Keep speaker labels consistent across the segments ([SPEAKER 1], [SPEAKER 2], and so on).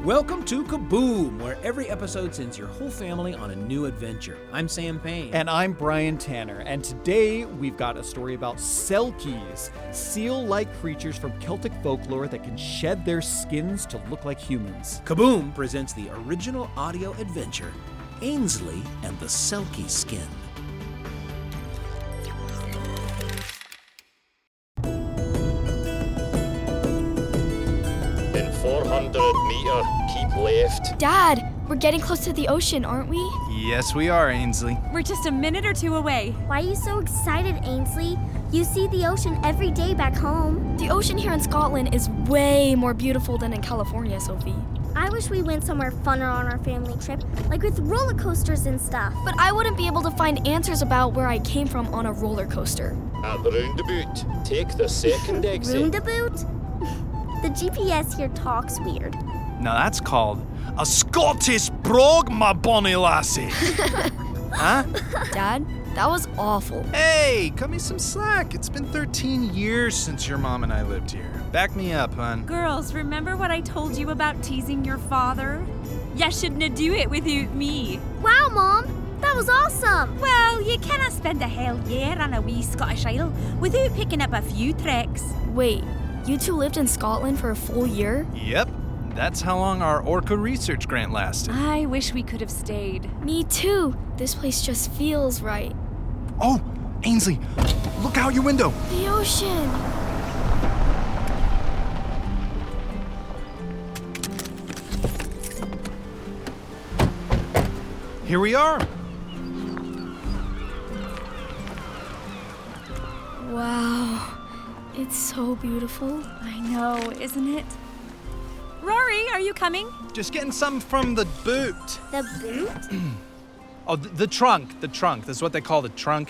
[SPEAKER 1] Welcome to Kaboom, where every episode sends your whole family on a new adventure. I'm Sam Payne.
[SPEAKER 2] And I'm Brian Tanner, and today we've got a story about Selkies, seal-like creatures from Celtic folklore that can shed their skins to look like humans.
[SPEAKER 1] Kaboom presents the original audio adventure, Ainsley and the Selkie Skin.
[SPEAKER 3] In 400 meter, keep left.
[SPEAKER 4] Dad, we're getting close to the ocean, aren't we?
[SPEAKER 5] Yes, we are, Ainsley.
[SPEAKER 6] We're just a minute or two away.
[SPEAKER 7] Why are you so excited, Ainsley? You see the ocean every day back home.
[SPEAKER 4] The ocean here in Scotland is way more beautiful than in California, Sophie.
[SPEAKER 7] I wish we went somewhere funner on our family trip, like with roller coasters and stuff.
[SPEAKER 4] But I wouldn't be able to find answers about where I came from on a roller coaster.
[SPEAKER 3] At the roundabout, take the second exit.
[SPEAKER 7] Roundabout? The GPS here talks weird.
[SPEAKER 5] Now that's called a Scottish brogue, my bonny lassie. Huh?
[SPEAKER 4] Dad, that was awful.
[SPEAKER 5] Hey, cut me some slack. It's been 13 years since your mom and I lived here. Back me up, hon.
[SPEAKER 6] Girls, remember what I told you about teasing your father? You shouldn't do it without me.
[SPEAKER 7] Wow, Mom! That was awesome!
[SPEAKER 6] Well, you cannot spend a whole year on a wee Scottish isle without picking up a few tricks.
[SPEAKER 4] Wait, you two lived in Scotland for a full year?
[SPEAKER 5] Yep, that's how long our Orca research grant lasted.
[SPEAKER 6] I wish we could have stayed.
[SPEAKER 4] Me too. This place just feels right.
[SPEAKER 5] Oh, Ainsley, look out your window.
[SPEAKER 4] The ocean.
[SPEAKER 5] Here we are.
[SPEAKER 4] Wow. It's so beautiful.
[SPEAKER 6] I know, isn't it? Rory, are you coming?
[SPEAKER 5] Just getting some from the boot.
[SPEAKER 7] The boot?
[SPEAKER 5] Oh, the trunk. The trunk. That's what they call the trunk.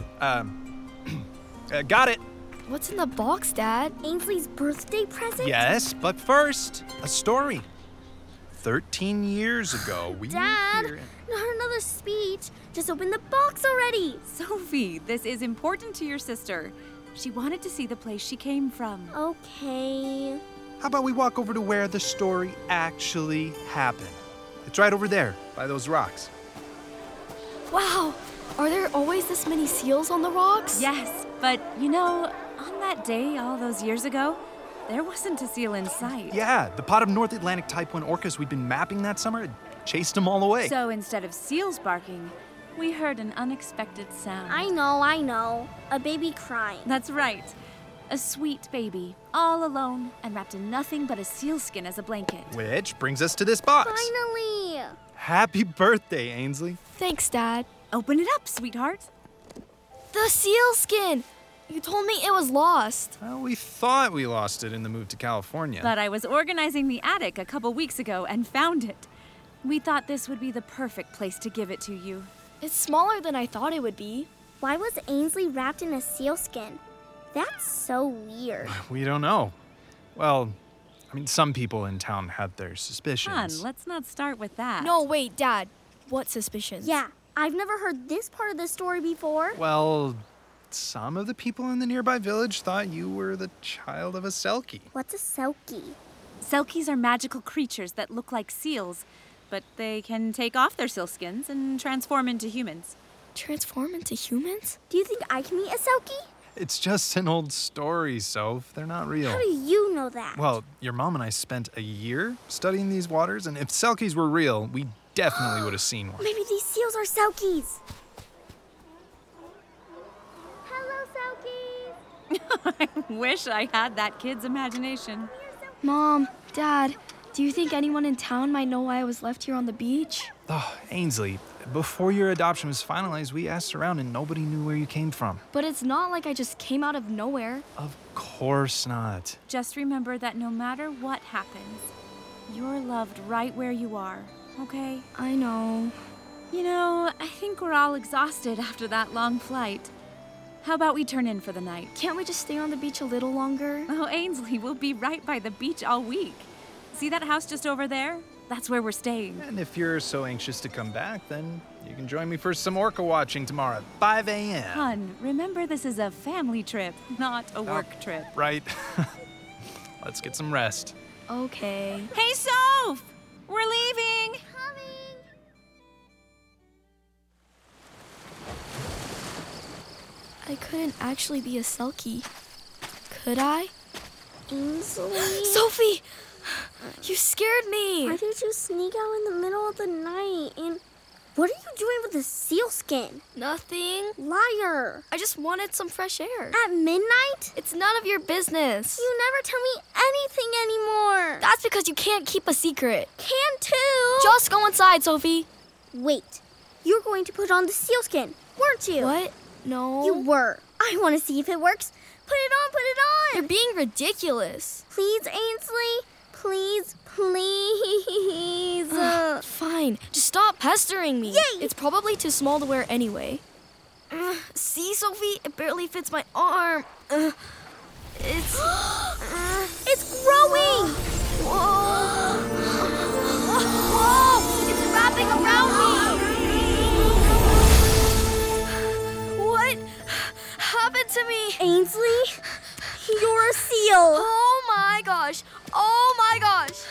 [SPEAKER 5] Got it.
[SPEAKER 4] What's in the box, Dad?
[SPEAKER 7] Ainsley's birthday present?
[SPEAKER 5] Yes, but first, a story. 13 years ago, we
[SPEAKER 7] Dad,
[SPEAKER 5] were here.
[SPEAKER 7] not another speech. Just open the box already.
[SPEAKER 6] Sophie, this is important to your sister. She wanted to see the place she came from.
[SPEAKER 7] Okay.
[SPEAKER 5] How about we walk over to where the story actually happened? It's right over there, by those rocks.
[SPEAKER 4] Wow. Are there always this many seals on the rocks?
[SPEAKER 6] Yes, but you know, on that day all those years ago, there wasn't a seal in sight.
[SPEAKER 5] Yeah, the pot of North Atlantic Type 1 orcas we'd been mapping that summer had chased them all away.
[SPEAKER 6] So instead of seals barking, we heard an unexpected sound.
[SPEAKER 7] I know. A baby crying.
[SPEAKER 6] That's right. A sweet baby, all alone and wrapped in nothing but a sealskin as a blanket.
[SPEAKER 5] Which brings us to this box.
[SPEAKER 7] Finally!
[SPEAKER 5] Happy birthday, Ainsley.
[SPEAKER 4] Thanks, Dad.
[SPEAKER 6] Open it up, sweetheart.
[SPEAKER 4] The sealskin! You told me it was lost.
[SPEAKER 5] Well, we thought we lost it in the move to California.
[SPEAKER 6] But I was organizing the attic a couple weeks ago and found it. We thought this would be the perfect place to give it to you.
[SPEAKER 4] It's smaller than I thought it would be.
[SPEAKER 7] Why was Ainsley wrapped in a sealskin? That's so weird.
[SPEAKER 5] We don't know. Well, I mean, some people in town had their suspicions.
[SPEAKER 6] Hon, let's not start with that.
[SPEAKER 4] No, wait, Dad. What suspicions?
[SPEAKER 7] Yeah, I've never heard this part of the story before.
[SPEAKER 5] Well, some of the people in the nearby village thought you were the child of a Selkie.
[SPEAKER 7] What's a Selkie?
[SPEAKER 6] Selkies are magical creatures that look like seals, but they can take off their sealskins and transform into humans.
[SPEAKER 4] Transform into humans?
[SPEAKER 7] Do you think I can meet a Selkie?
[SPEAKER 5] It's just an old story, Soph. They're not real.
[SPEAKER 7] How do you know that?
[SPEAKER 5] Well, your mom and I spent a year studying these waters, and if Selkies were real, we definitely would have seen one.
[SPEAKER 7] Maybe these seals are Selkies. Hello, Selkies.
[SPEAKER 6] I wish I had that kid's imagination.
[SPEAKER 4] Mom, Dad, do you think anyone in town might know why I was left here on the beach?
[SPEAKER 5] Oh, Ainsley, before your adoption was finalized, we asked around and nobody knew where you came from.
[SPEAKER 4] But it's not like I just came out of nowhere.
[SPEAKER 5] Of course not.
[SPEAKER 6] Just remember that no matter what happens, you're loved right where you are, okay?
[SPEAKER 4] I know.
[SPEAKER 6] You know, I think we're all exhausted after that long flight. How about we turn in for the night?
[SPEAKER 4] Can't we just stay on the beach a little longer?
[SPEAKER 6] Oh, Ainsley, we'll be right by the beach all week. See that house just over there? That's where we're staying.
[SPEAKER 5] And if you're so anxious to come back, then you can join me for some orca watching tomorrow at 5 a.m.
[SPEAKER 6] Hun, remember this is a family trip, not a work trip.
[SPEAKER 5] Right. Let's get some rest.
[SPEAKER 4] Okay.
[SPEAKER 6] Hey, Soph! We're leaving!
[SPEAKER 7] Coming!
[SPEAKER 4] I couldn't actually be a Selkie. Could I?
[SPEAKER 7] Ainsley?
[SPEAKER 4] Sophie! You scared me!
[SPEAKER 7] Why did you sneak out in the middle of the night? And what are you doing with a seal skin?
[SPEAKER 4] Nothing.
[SPEAKER 7] Liar!
[SPEAKER 4] I just wanted some fresh air.
[SPEAKER 7] At midnight?
[SPEAKER 4] It's none of your business.
[SPEAKER 7] You never tell me anything anymore.
[SPEAKER 4] That's because you can't keep a secret.
[SPEAKER 7] Can too.
[SPEAKER 4] Just go inside, Sophie.
[SPEAKER 7] Wait. You're going to put on the sealskin, weren't you?
[SPEAKER 4] What? No.
[SPEAKER 7] You were. I want to see if it works. Put it on, put it on.
[SPEAKER 4] You're being ridiculous.
[SPEAKER 7] Please, Ainsley. Please, please.
[SPEAKER 4] Fine. Just stop pestering me.
[SPEAKER 7] Yay!
[SPEAKER 4] It's probably too small to wear anyway. See, Sophie? It barely fits my arm. It's...
[SPEAKER 7] It's growing.
[SPEAKER 4] Whoa! Whoa! It's wrapping around me! What happened to me?
[SPEAKER 7] Ainsley, you're a seal.
[SPEAKER 4] Oh my gosh! Oh my gosh!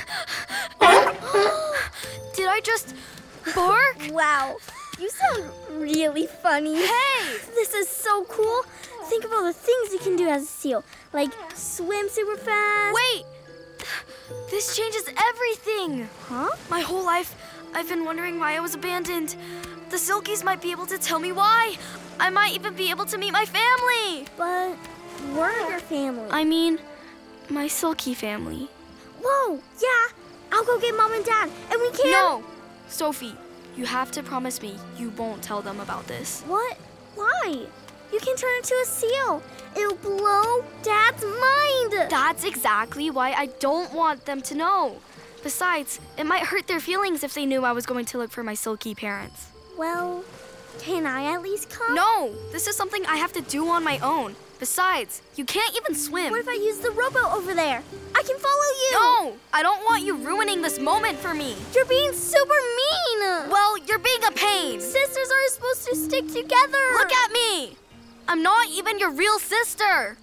[SPEAKER 4] Did I just bark?
[SPEAKER 7] Wow, you sound really funny.
[SPEAKER 4] Hey!
[SPEAKER 7] This is so cool. Think of all the things you can do as a seal, like swim super fast.
[SPEAKER 4] Wait! This changes everything!
[SPEAKER 7] Huh?
[SPEAKER 4] My whole life, I've been wondering why I was abandoned. The Silkies might be able to tell me why. I might even be able to meet my family.
[SPEAKER 7] But we're your family.
[SPEAKER 4] I mean, my Silky family.
[SPEAKER 7] Whoa, yeah. I'll go get Mom and Dad, and we can...
[SPEAKER 4] No! Sophie, you have to promise me you won't tell them about this.
[SPEAKER 7] What? Why? You can turn into a seal. It'll blow Dad's mind.
[SPEAKER 4] That's exactly why I don't want them to know. Besides, it might hurt their feelings if they knew I was going to look for my Silky parents.
[SPEAKER 7] Well, can I at least come?
[SPEAKER 4] No! This is something I have to do on my own. Besides, you can't even swim.
[SPEAKER 7] What if I use the rowboat over there? I can follow you.
[SPEAKER 4] No! I don't want you ruining this moment for me.
[SPEAKER 7] You're being super mean.
[SPEAKER 4] Well, you're being a pain.
[SPEAKER 7] Sisters are supposed to stick together.
[SPEAKER 4] Look at me! I'm not even your real sister.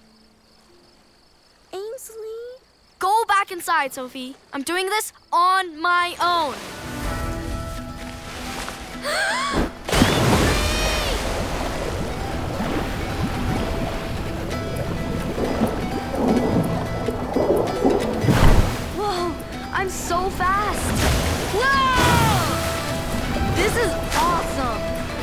[SPEAKER 7] Ainsley.
[SPEAKER 4] Go back inside, Sophie. I'm doing this on my own. Whoa, I'm so fast. Whoa! This is awesome.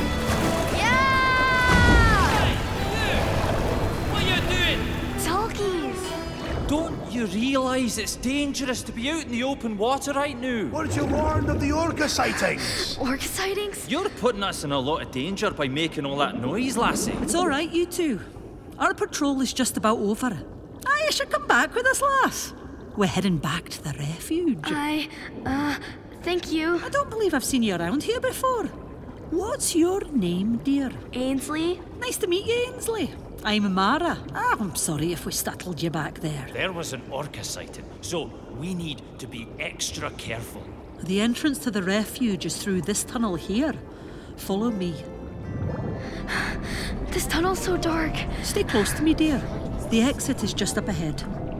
[SPEAKER 4] Yeah!
[SPEAKER 8] What are you doing?
[SPEAKER 4] Selkies.
[SPEAKER 8] Don't you realise it's dangerous to be out in the open water right now?
[SPEAKER 9] Weren't you warned of the orca sightings?
[SPEAKER 4] Orca sightings?
[SPEAKER 8] You're putting us in a lot of danger by making all that noise, lassie.
[SPEAKER 10] It's all right, you two. Our patrol is just about over. Aye, you should come back with us, lass. We're heading back to the refuge.
[SPEAKER 4] Thank you.
[SPEAKER 10] I don't believe I've seen you around here before. What's your name, dear?
[SPEAKER 4] Ainsley?
[SPEAKER 10] Nice to meet you, Ainsley. I'm Mara. I'm sorry if we startled you back there.
[SPEAKER 8] There was an orca sighting, so we need to be extra careful.
[SPEAKER 10] The entrance to the refuge is through this tunnel here. Follow me.
[SPEAKER 4] This tunnel's so dark.
[SPEAKER 10] Stay close to me, dear. The exit is just up ahead.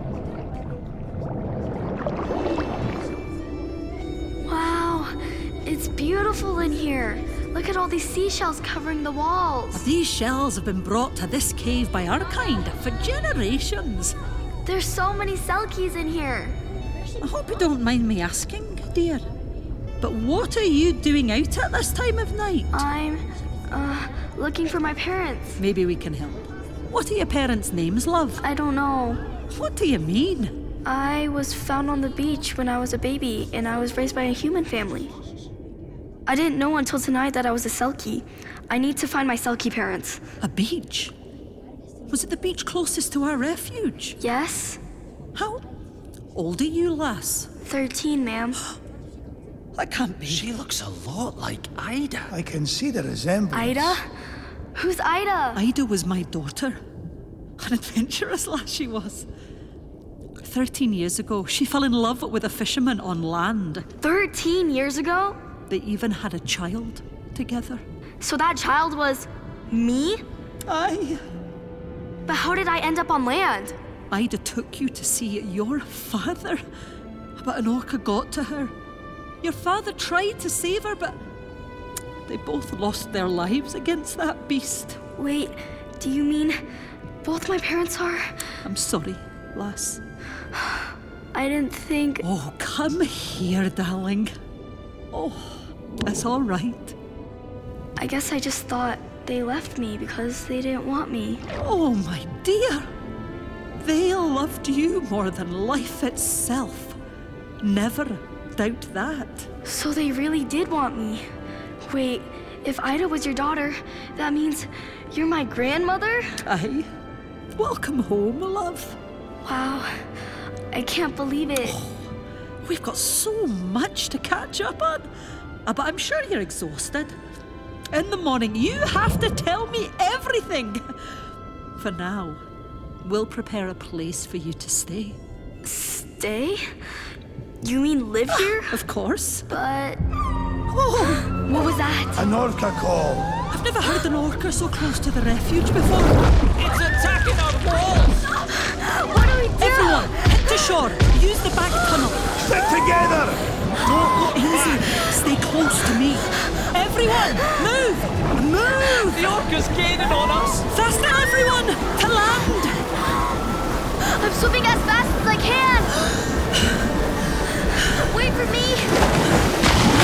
[SPEAKER 4] Wow, it's beautiful in here. Look at all these seashells covering the walls.
[SPEAKER 10] These shells have been brought to this cave by our kind for generations.
[SPEAKER 4] There's so many Selkies in here.
[SPEAKER 10] I hope you don't mind me asking, dear. But what are you doing out at this time of night?
[SPEAKER 4] I'm, looking for my parents.
[SPEAKER 10] Maybe we can help. What are your parents' names, love?
[SPEAKER 4] I don't know.
[SPEAKER 10] What do you mean?
[SPEAKER 4] I was found on the beach when I was a baby, and I was raised by a human family. I didn't know until tonight that I was a Selkie. I need to find my Selkie parents.
[SPEAKER 10] A beach? Was it the beach closest to our refuge?
[SPEAKER 4] Yes?
[SPEAKER 10] How old are you, lass?
[SPEAKER 4] 13, ma'am.
[SPEAKER 10] That can't be.
[SPEAKER 8] She looks a lot like Ida.
[SPEAKER 9] I can see the resemblance.
[SPEAKER 4] Ida? Who's Ida?
[SPEAKER 10] Ida was my daughter. An adventurous lass she was. 13 years ago, she fell in love with a fisherman on land.
[SPEAKER 4] 13 years ago?
[SPEAKER 10] They even had a child together.
[SPEAKER 4] So that child was me?
[SPEAKER 10] Aye.
[SPEAKER 4] But how did I end up on land?
[SPEAKER 10] Ida took you to see your father. But an orca got to her. Your father tried to save her, but they both lost their lives against that beast.
[SPEAKER 4] Wait, do you mean both my parents are?
[SPEAKER 10] I'm sorry, lass.
[SPEAKER 4] I didn't think...
[SPEAKER 10] Oh, come here, darling. Oh, that's all right.
[SPEAKER 4] I guess I just thought they left me because they didn't want me.
[SPEAKER 10] Oh, my dear. They loved you more than life itself. Never doubt that.
[SPEAKER 4] So they really did want me. Wait, if Ida was your daughter, that means you're my grandmother?
[SPEAKER 10] Aye. Welcome home, love.
[SPEAKER 4] Wow, I can't believe it.
[SPEAKER 10] Oh, we've got so much to catch up on. But I'm sure you're exhausted. In the morning, you have to tell me everything. For now, we'll prepare a place for you to stay.
[SPEAKER 4] Stay? You mean live here?
[SPEAKER 10] Of course.
[SPEAKER 4] But...
[SPEAKER 10] Oh,
[SPEAKER 4] what was that?
[SPEAKER 9] An orca call.
[SPEAKER 10] I've never heard an orca so close to the refuge before.
[SPEAKER 8] It's attacking our walls!
[SPEAKER 4] What do we do?
[SPEAKER 10] Everyone, head to shore. Use the back tunnel.
[SPEAKER 9] Stick together!
[SPEAKER 10] Don't let Ainsley stay close to me. Everyone, move! Move!
[SPEAKER 8] The orca's gaining on us!
[SPEAKER 10] Faster, everyone! To land!
[SPEAKER 7] I'm swimming as fast as I can! Wait for me!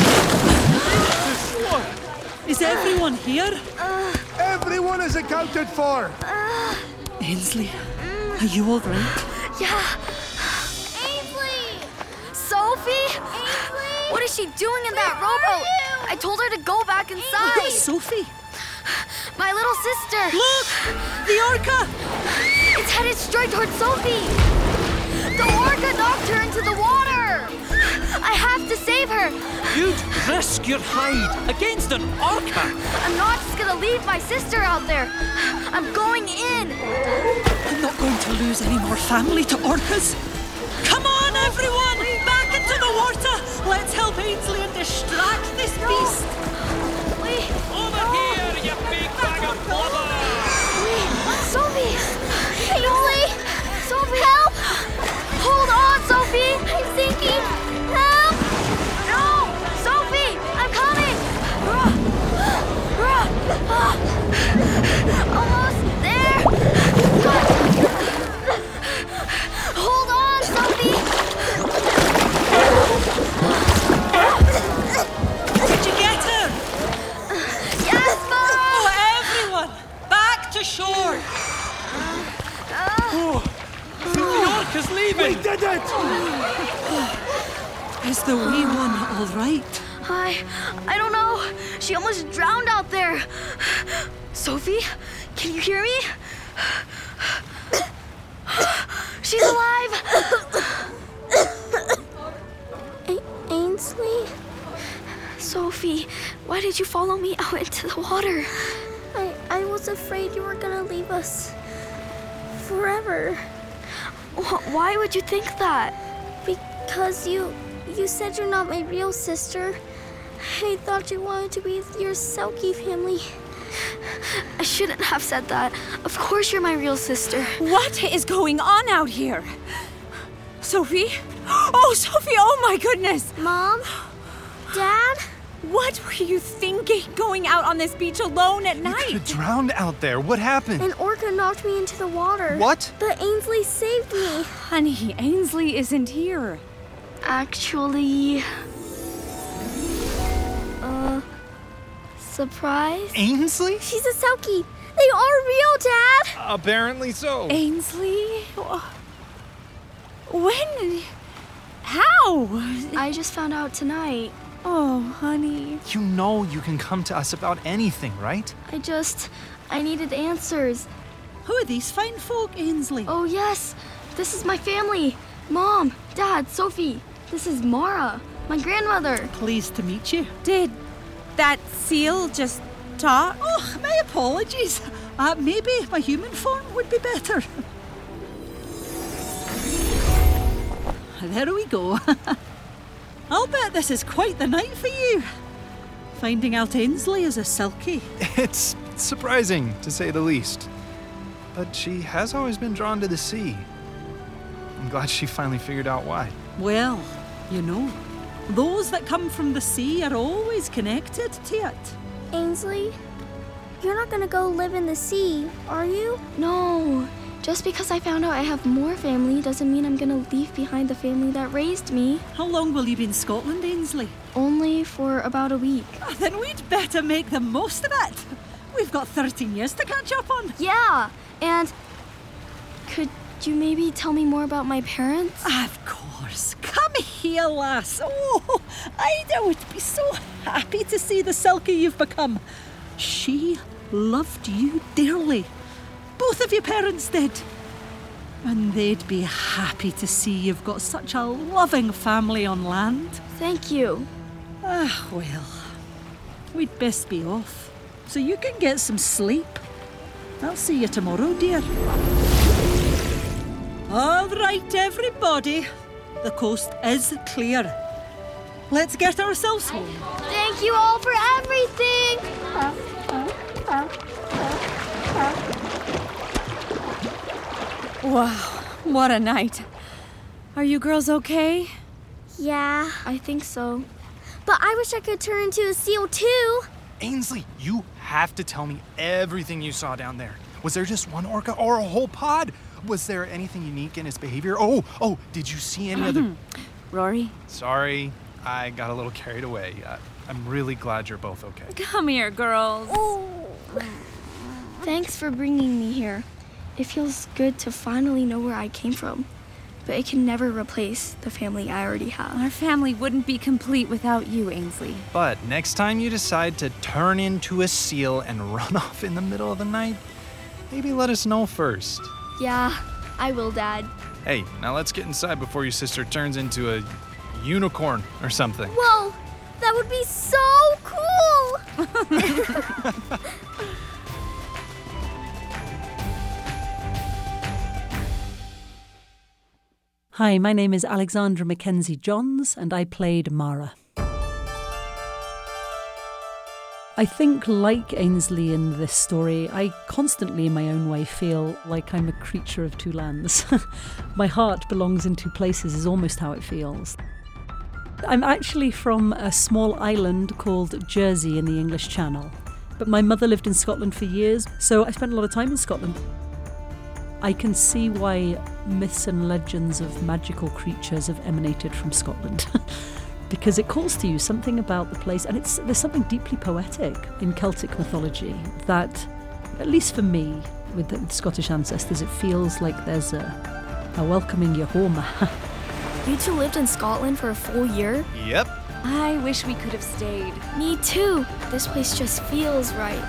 [SPEAKER 10] Is everyone here?
[SPEAKER 9] Everyone is accounted for!
[SPEAKER 10] Ainsley, are you all right?
[SPEAKER 4] Yeah.
[SPEAKER 7] Ainsley!
[SPEAKER 4] Sophie?
[SPEAKER 7] Ainsley!
[SPEAKER 4] What is she doing in that rowboat? I told her to go back inside.
[SPEAKER 10] Sophie!
[SPEAKER 4] My little sister.
[SPEAKER 10] Look! The orca!
[SPEAKER 4] It's headed straight towards Sophie. The orca knocked her into the water. I have to save her.
[SPEAKER 8] You'd risk your hide against an orca!
[SPEAKER 4] I'm not just gonna leave my sister out there. I'm going in.
[SPEAKER 10] I'm not going to lose any more family to orcas. Come on, everyone! Back into the water! Let's help Ainsley and distract this beast.
[SPEAKER 4] Wait.
[SPEAKER 8] Over here, you big bag of blubber!
[SPEAKER 4] Sophie!
[SPEAKER 7] Ainsley!
[SPEAKER 4] Sophie!
[SPEAKER 7] Help!
[SPEAKER 4] Hold on, Sophie!
[SPEAKER 7] I'm sinking! Help!
[SPEAKER 4] No! Sophie! I'm coming! Almost there! Hold on, Sophie!
[SPEAKER 10] Did you get her?
[SPEAKER 4] Yes, Mom!
[SPEAKER 10] Oh, everyone! Back to shore!
[SPEAKER 8] The orca's leaving!
[SPEAKER 9] We did it!
[SPEAKER 10] Is the wee one all right?
[SPEAKER 4] I don't know. She almost drowned out there. Sophie, can you hear me? She's alive.
[SPEAKER 7] Ainsley?
[SPEAKER 4] Sophie, why did you follow me out into the water?
[SPEAKER 7] I was afraid you were gonna leave us forever.
[SPEAKER 4] Why would you think that?
[SPEAKER 7] Because you said you're not my real sister. I thought you wanted to be with your Selkie family.
[SPEAKER 4] I shouldn't have said that. Of course you're my real sister.
[SPEAKER 6] What is going on out here? Sophie? Oh, Sophie, oh my goodness!
[SPEAKER 7] Mom? Dad?
[SPEAKER 6] What were you thinking going out on this beach alone at
[SPEAKER 5] You
[SPEAKER 6] night?
[SPEAKER 5] drowned out there. What happened?
[SPEAKER 7] An orca knocked me into the water.
[SPEAKER 5] What?
[SPEAKER 7] But Ainsley saved me.
[SPEAKER 6] Honey, Ainsley isn't here.
[SPEAKER 4] Actually... surprise?
[SPEAKER 5] Ainsley?
[SPEAKER 7] She's a Selkie. They are real, Dad.
[SPEAKER 5] Apparently so.
[SPEAKER 6] Ainsley? When? How?
[SPEAKER 4] I just found out tonight.
[SPEAKER 6] Oh, honey.
[SPEAKER 5] You know you can come to us about anything, right?
[SPEAKER 4] I needed answers.
[SPEAKER 10] Who are these fine folk, Ainsley?
[SPEAKER 4] Oh, yes. This is my family. Mom, Dad, Sophie. This is Mara, my grandmother.
[SPEAKER 10] Pleased to meet you.
[SPEAKER 6] Did that seal just talk?
[SPEAKER 10] Oh, my apologies. Maybe my human form would be better. There we go. I'll bet this is quite the night for you. Finding out Ainsley is a Selkie.
[SPEAKER 5] It's surprising, to say the least. But she has always been drawn to the sea. I'm glad she finally figured out why.
[SPEAKER 10] Well, you know, Those that come from the sea are always connected to it.
[SPEAKER 7] Ainsley, you're not gonna go live in the sea, are you?
[SPEAKER 4] No. Just because I found out I have more family doesn't mean I'm gonna leave behind the family that raised me.
[SPEAKER 10] How long will you be in Scotland, Ainsley?
[SPEAKER 4] Only for about a week.
[SPEAKER 10] Then we'd better make the most of it. We've got 13 years to catch up on.
[SPEAKER 4] Yeah, and could you maybe tell me more about my parents?
[SPEAKER 10] Of course. Come here, lass. Oh, Ida would be so happy to see the Selkie you've become. She loved you dearly. Both of your parents did. And they'd be happy to see you've got such a loving family on land.
[SPEAKER 4] Thank you.
[SPEAKER 10] Well, we'd best be off, so you can get some sleep. I'll see you tomorrow, dear. All right, everybody. The coast is clear. Let's get ourselves home.
[SPEAKER 7] Thank you all for everything!
[SPEAKER 6] Wow, what a night. Are you girls okay?
[SPEAKER 7] Yeah,
[SPEAKER 4] I think so.
[SPEAKER 7] but I wish I could turn into a seal too.
[SPEAKER 5] Ainsley, you have to tell me everything you saw down there. Was there just one orca or a whole pod? Was there anything unique in its behavior? Oh, did you see any other...
[SPEAKER 6] Rory?
[SPEAKER 5] Sorry, I got a little carried away. I'm really glad you're both okay.
[SPEAKER 6] Come here, girls.
[SPEAKER 4] Thanks for bringing me here. It feels good to finally know where I came from. But it can never replace the family I already have.
[SPEAKER 6] Our family wouldn't be complete without you, Ainsley.
[SPEAKER 5] But next time you decide to turn into a seal and run off in the middle of the night, maybe let us know first.
[SPEAKER 4] Yeah, I will, Dad.
[SPEAKER 5] Hey, now let's get inside before your sister turns into a unicorn or something.
[SPEAKER 7] Whoa, that would be so cool!
[SPEAKER 10] Hi, my name is Alexandra Mackenzie Johns, and I played Mara. I think, like Ainsley in this story, I constantly, in my own way, feel like I'm a creature of two lands. My heart belongs in two places is almost how it feels. I'm actually from a small island called Jersey in the English Channel, but my mother lived in Scotland for years, so I spent a lot of time in Scotland. I can see why myths and legends of magical creatures have emanated from Scotland. Because it calls to you something about the place, and there's something deeply poetic in Celtic mythology that, at least for me, with the Scottish ancestors, it feels like there's a welcoming you home.
[SPEAKER 4] You two lived in Scotland for a full year?
[SPEAKER 5] Yep.
[SPEAKER 6] I wish we could have stayed.
[SPEAKER 4] Me too. This place just feels right.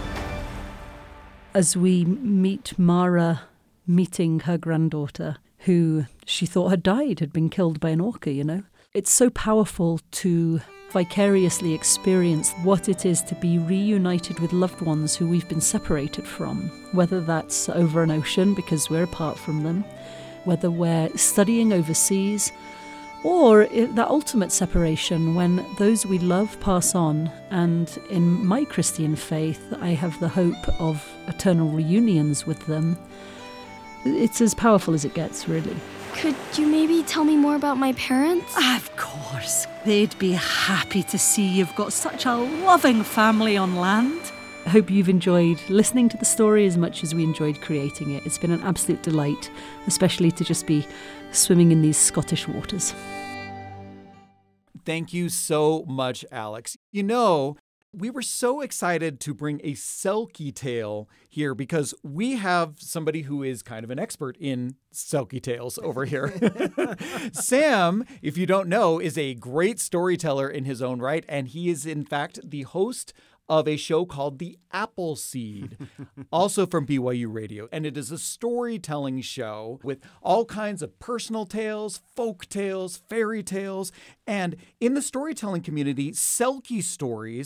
[SPEAKER 10] As we meet Mara meeting her granddaughter, who she thought had died, had been killed by an orca, you know. It's so powerful to vicariously experience what it is to be reunited with loved ones who we've been separated from, whether that's over an ocean because we're apart from them, whether we're studying overseas, or that ultimate separation when those we love pass on. And in my Christian faith, I have the hope of eternal reunions with them. It's as powerful as it gets, really.
[SPEAKER 4] Could you maybe tell me more about my parents?
[SPEAKER 10] Of course. They'd be happy to see you've got such a loving family on land. I hope you've enjoyed listening to the story as much as we enjoyed creating it. It's been an absolute delight, especially to just be swimming in these Scottish waters.
[SPEAKER 2] Thank you so much, Alex. You know, we were so excited to bring a Selkie tale here because we have somebody who is kind of an expert in Selkie tales over here. Sam, if you don't know, is a great storyteller in his own right, and he is in fact the host of a show called The Appleseed, also from BYU Radio. And it is a storytelling show with all kinds of personal tales, folk tales, fairy tales. And in the storytelling community, Selkie stories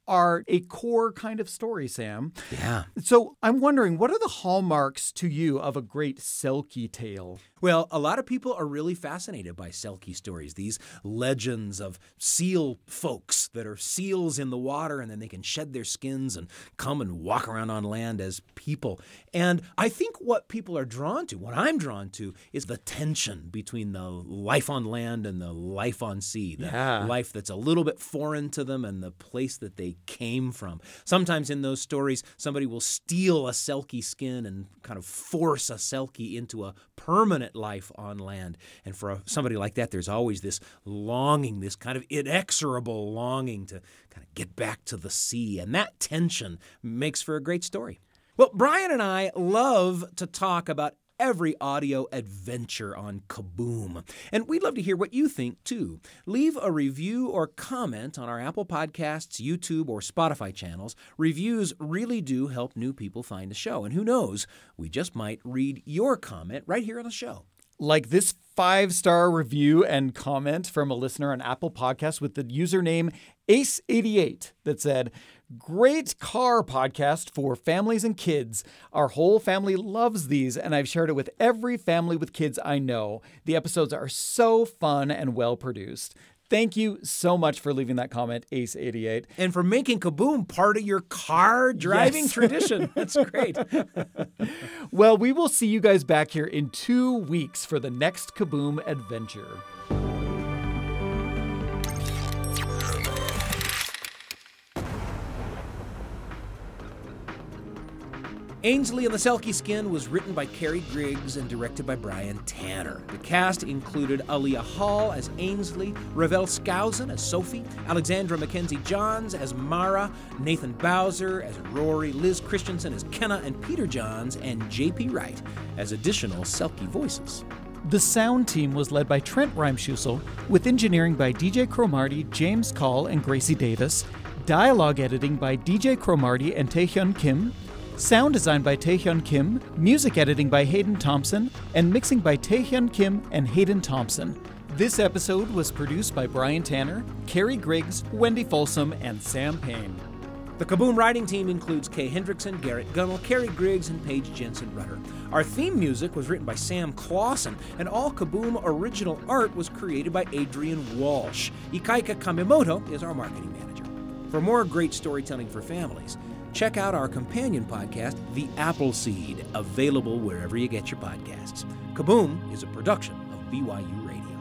[SPEAKER 2] are a core kind of story, Sam.
[SPEAKER 1] Yeah.
[SPEAKER 2] So I'm wondering, what are the hallmarks to you of a great Selkie tale?
[SPEAKER 1] Well, a lot of people are really fascinated by Selkie stories, these legends of seal folks that are seals in the water and then they can shed their skins and come and walk around on land as people. And I think what people are drawn to, what I'm drawn to, is the tension between the life on land and the life on sea, the life that's a little bit foreign to them and the place that they came from. Sometimes in those stories, somebody will steal a Selkie skin and kind of force a Selkie into a permanent life on land. And for somebody like that, there's always this longing, this kind of inexorable longing to kind of get back to the sea. And that tension makes for a great story. Well, Brian and I love to talk about every audio adventure on Kaboom. And we'd love to hear what you think, too. Leave a review or comment on our Apple Podcasts, YouTube, or Spotify channels. Reviews really do help new people find the show. And who knows, we just might read your comment right here on the show.
[SPEAKER 2] Like this 5-star review and comment from a listener on Apple Podcasts with the username Ace88 that said, "Great car podcast for families and kids. Our whole family loves these, and I've shared it with every family with kids I know. The episodes are so fun and well produced." Thank you so much for leaving that comment, Ace88.
[SPEAKER 1] And for making Kaboom part of your car driving tradition. That's great.
[SPEAKER 2] Well, we will see you guys back here in 2 weeks for the next Kaboom adventure.
[SPEAKER 1] Ainsley and the Selkie Skin was written by Carrie Griggs and directed by Brian Tanner. The cast included Aaliyah Hall as Ainsley, Ravel Skousen as Sophie, Alexandra Mackenzie Johns as Mara, Nathan Bowser as Rory, Liz Christensen as Kenna, and Peter Johns and J.P. Wright as additional Selkie voices.
[SPEAKER 2] The sound team was led by Trent Reimschussel, with engineering by DJ Cromarty, James Call, and Gracie Davis, dialogue editing by DJ Cromarty and Taehyun Kim, sound design by Taehyun Kim, music editing by Hayden Thompson, and mixing by Taehyun Kim and Hayden Thompson. This episode was produced by Brian Tanner, Carrie Griggs, Wendy Folsom, and Sam Payne.
[SPEAKER 1] The Kaboom writing team includes Kay Hendrickson, Garrett Gunnell, Carrie Griggs, and Paige Jensen-Rutter. Our theme music was written by Sam Clausen, and all Kaboom original art was created by Adrian Walsh. Ikaika Kamemoto is our marketing manager. For more great storytelling for families, check out our companion podcast, The Appleseed, available wherever you get your podcasts. Kaboom is a production of BYU Radio.